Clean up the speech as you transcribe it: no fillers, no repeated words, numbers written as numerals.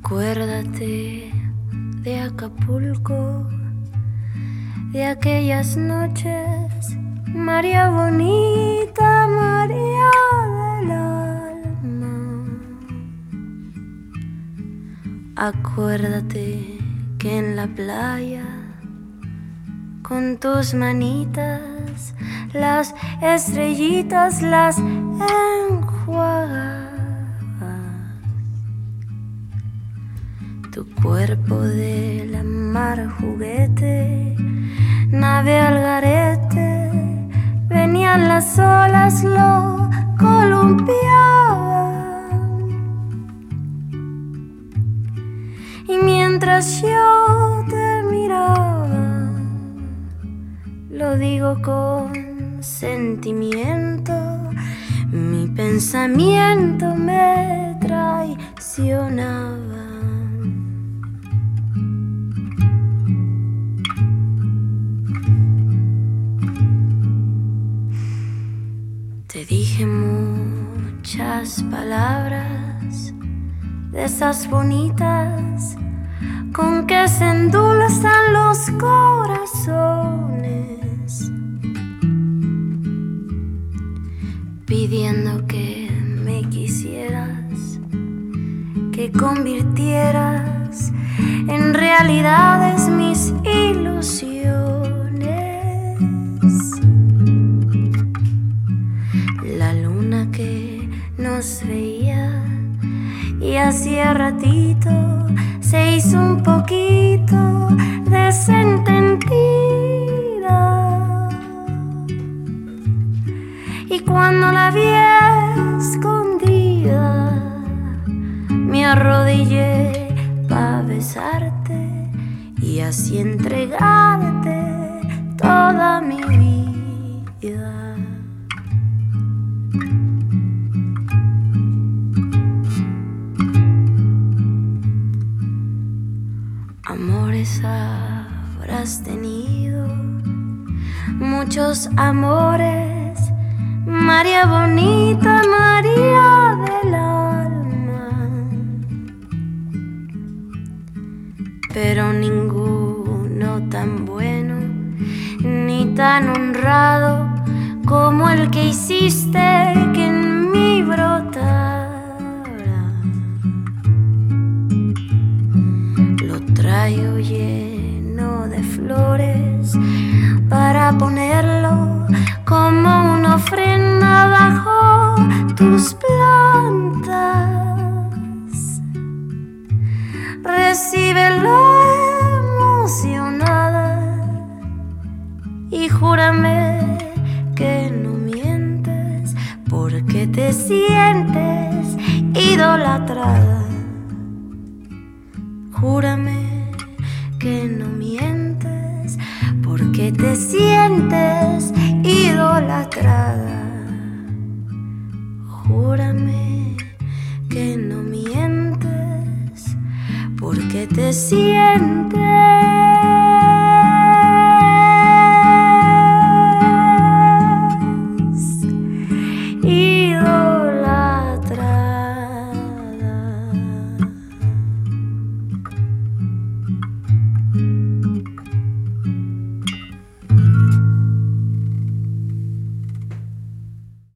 Acuérdate de Acapulco, de aquellas noches, María bonita, María del alma. Acuérdate que en la playa, con tus manitas, las estrellitas las enjuagas. Tu cuerpo de la mar juguete, nave al garete, venían las olas, lo columpiaban. Y mientras yo te miraba, lo digo con sentimiento, mi pensamiento me traicionaba. Te dije muchas palabras, de esas bonitas con que se endulzan los corazones, pidiendo que me quisieras, que convirtieras en realidades mis ilusiones. La luna que nos veía y hacía ratito se hizo un poquito desentendida, y cuando la vi escondida me arrodillé pa' besarte y así entregarte toda mi vida. Amores habrás tenido, muchos amores, María bonita, María del alma, pero ninguno tan bueno ni tan honrado como el que hiciste que en mí brotara. Traigo lleno de flores para ponerlo como una ofrenda bajo tus plantas. Recíbelo emocionada y júrame que no mientes, porque te sientes idolatrada. Júrame que no mientes, porque te sientes idolatrada. Júrame que no mientes, porque te sientes